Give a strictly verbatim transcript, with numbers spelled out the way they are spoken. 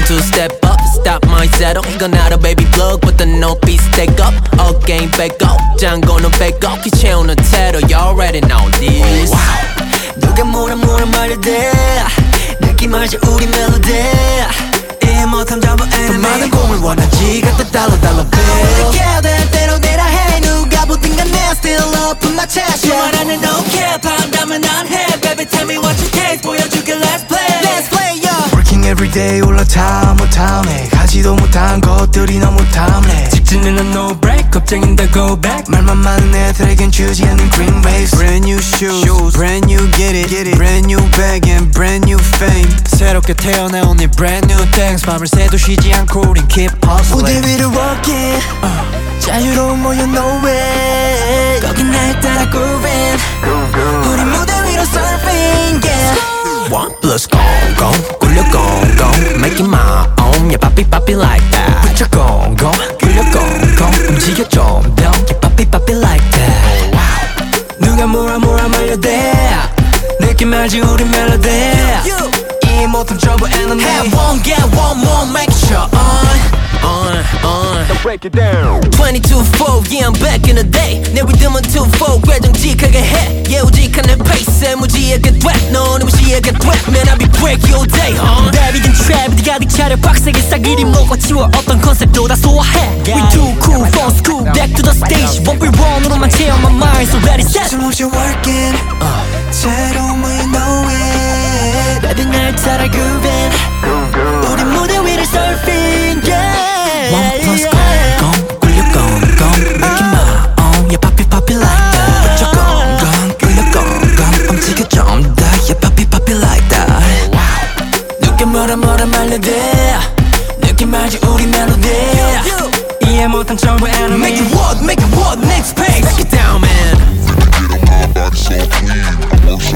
One two step up stop my settle 이건 알아 baby plug but the no beat stack up again back up 짱구는 back up 기 채우는 테러 you already know this oh, wow. 누가 뭐라 뭐라 말해대 느낌 알지 우리 멜로디 이해 못함 전부 enemy 더 많은 공을 원하지 갖다 달러 달러 bill 될 대로 내라 해 누가 보든 간에 still up in my chest yeah. 말 안해 no care 바란다면 안 해 baby tell me what you taste 보여줄게 let's play let's play yeah. Working everyday 올라타 못하네 가지도 못한 것들이 너무 탐내 직진은 no break 겁쟁인데 go back 말만 많은 애들에겐 주지 않는 green waves Brand new shoes, shoes. Brand new get it, get it Brand new bag and brand new fame 새롭게 태어나온 이 brand new things 밤을 새도 쉬지 않고 우린 keep hustling 무대 위를 walking uh. 자유로운 모여 no way 거긴 날 따라 grooving 우리 무대 위로 surfing yeah One plus go go 굴려 go go make it my own yeah papi papi like that put your go go 굴려 go go 움직여 좀 더 yeah papi papi like that wow. 누가 뭐라 뭐라 말려대 느낌 알지 우리 멜로디 이 못함 전부 enemy Have one get one more make sure on on on Now break it down twenty-two four yeah I'm back in the day 내 리듬은 two four 괴정직하게 해 yeah 우직한 내 페이스에 무지하게 돼 너는 무시하게 돼 Man I be break your day huh 랩이든 트랩이든 가득 차려 빡세게 싸그리 먹어치워 어떤 컨셉도 다 소화해 We too cool from school back to the stage one by one으로만 채워 my mind so ready set 숨없이 working uh. 새로운 모여 know it Baby 날 따라 grooving 우리 무대 위를 surfing yeah One plus go go 굴려 go go make it my own yeah papi papi like that put your go go 굴려 go go 움직여 좀 더 yeah papi papi like that wow. 누가 뭐라 뭐라 말려대 느낌 알지 우리 멜로디 이해 못한 전부 enemy Make it work make it work next page Break it down man Get on my body so clean